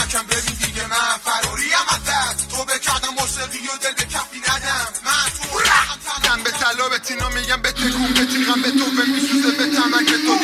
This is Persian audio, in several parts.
کم ببین دیگه من فراریم از دست تو بکردم موسیقی و دل به کفی ندم من تو رختم به طلا به تینا میگم به تکون به تیغم به تو به میسوزه به تمن که تو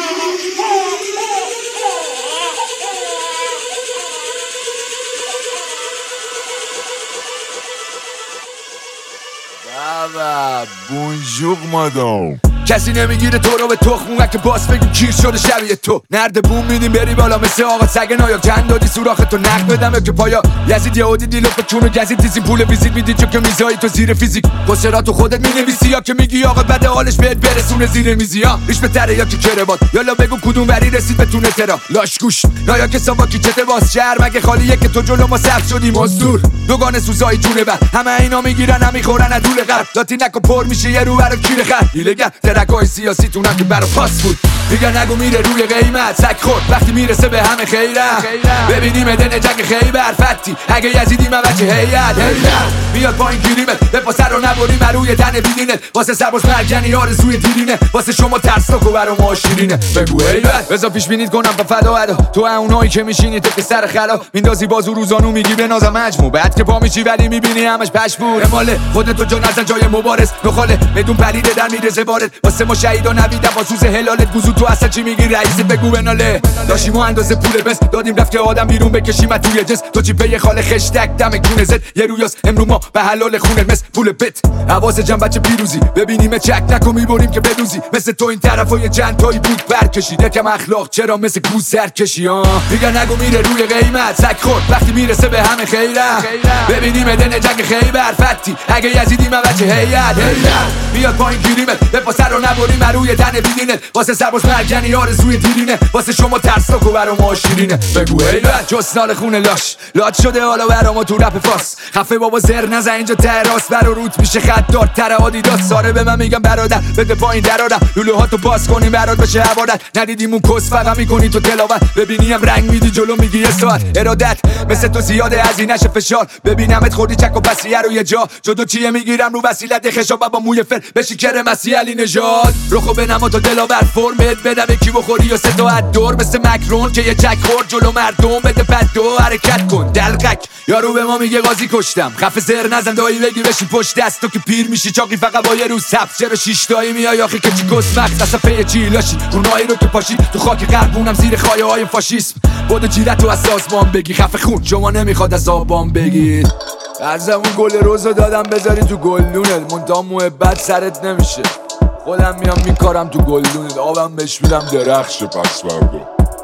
بابا بونجور مادام کسی نمیگیره تو رو به تخمون که باس بگیم کیر شده شبیه تو نرد بوم میدیم بری بالا مثل آقا سگ نایا چند دادی سوراخ تو نقد بدم که پایا یزید یهودی دیلو به چونو گزید تیزیم پول ویزیت میدی چون که میزایی تو زیر فیزیک پوسترا تو خودت مینویسی یا که میگی آقا بد حالش بهت برسونه زیر میزی ها ریش به تره یا که کربات یالا بگو کدوم وری رسید بتونه ترا لاش گوش نایا که ساوا کی چته باز شهر مگه خالیه که تو جلو ما سبز شدی مزدور دوگانه سوزای جونه بر همه اینا میگیرن همیخورن ادول غرب لاتی نکو پر میشه یه رو برا کیر خر دیلگر ترکای سیاسی تو که برا پاس بود دیگه نگو میره روی قیمت سگ خورد وقتی میرسه به همه خیرم ببینیم دن جنگ خیبر فتی اگه یزیدی من بچه هیئت میاد پایین گیریمت به پاسه رو نبریم روی تن بیدینت واسه سرباز مرگنی آرزوی دیرینه واسه شما ترسناک و برا ما شیرینه بگو هیبت بذار پیش بینید کنم با فدا ادا تو اونایی که میشینی تو که سر خلا میندازی بازو روزانو میگی به نازم مجموع بعد که پا میشی ولی میبینی همش پشپور ماله خودت تو جا نزن جای مبارز نخاله بدون پلیده در میرزه وارد واسه ما شهیدا نویدم با سوز هلالت گوزو تو اصلا چی میگی رئیس بگو بناله داشتیم و اندازه پول بس دادیم رفت که آدم بیرون بکشیم توی جس تو چی پی خاله خشتک دم کونه زد یه رویاس امرو ما به حلال خونه مثل پول بت حواس جمع بچه پیروزی ببینیم چک نکو میبریم که بدوزی مثل تو این طرفا یه چند تایی بود برکشیده کم اخلاق چرا مثل گوز سرکشی ها دیگه نگو میره روی قیمت سگ خورد وقتی میرسه به همه خیرم ببینیم دن جنگ خیبر فتی اگه یزیدی من بچه هیئت میاد پایین گیریمت به پاسه رو نبریم روی تن بیدینت واسه سرباز مرگنی آرزوی دیرینه واسه شما ترسناک و برا ما شیرینه بگو هیبت جسنال خونه لاش شده حالا برا ما تو رپ فاس خفه بابا زر نزن اینجا ته راست برا روت میشه خط دار تر آدیداس ساره به من میگم برادر بده پایین درارم لولو ها تو باز کنیم برات بشه عبادت ندیدیم اون کس فقط میکنی تو تلاوت ببینیم رنگ میدی جلو میگی یه ساعت ارادت مثل تو زیاده هزینه‌ش فشار ببینمت خوردی چک و بسیه رو یه جا جدو چیه میگیرم رو وسیلت خشاب با موی فر بشی کر مسیح علی نژاد رخو بنما تو دلاور فرمت بدم کی بخوری و سه دور مثل مکرون که یه چک خورد جلو مردم بده بد دو حرکت کن دلقک یارو به ما میگه قاضی کشتم خفه زر نزن دایی بگی بشی پشت دست تو که پیر میشی چاقی فقط با یه روز سبز چرا شیش تایی میای آخه که چی کس مغز اصلا پی چی لاشی اونایی رو که پاشی تو خاک قربونم زیر خایه های فاشیسم بود جیرت تو از سازمان بگی خفه خون شما نمیخواد از آبان بگید ارزمون گل روزو دادم بذاری تو گلدونت منتها محبت سرت نمیشه خودم میام میکارم تو گلدونت آبم بهش میدم درخش پس فردا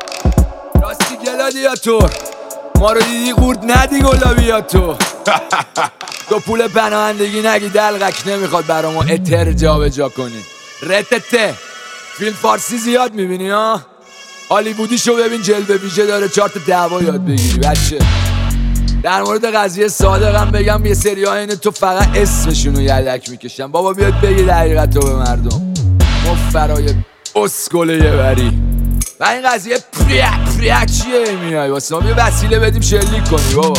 راستی گلادیاتور ما رو دیدی قورت ندی گلابیاتو تو پول پناهندگی نگی دلقک نمیخواد برا ما اتر جا به جا کنی رتته فیلم فارسی زیاد میبینی ها هالیوودی شو ببین جلوه ویژه داره 4 تا دعوا یاد بگیری بچه در مورد قضیه صادقم بگم یه سری ها اینه تو فقط اسمشونو یدک میکشن بابا بیاد بگی دقیقت رو به مردم مفرای اسکله یه بری و این قضیه پریک چیه میای واسه ما یه وسیله بدیم شلیک کنی بابا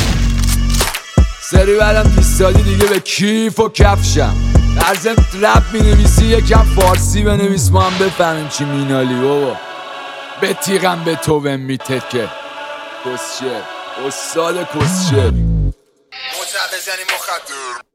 سری بعدم پیستادی دیگه به کیف و کفشم در ضمن رپ مینویسی یکم فارسی بنویس ما هم بفهمیم چی مینالی بابا به تیغم به تو میتکه کسشه استاد کسشه مجب بزنی مخدر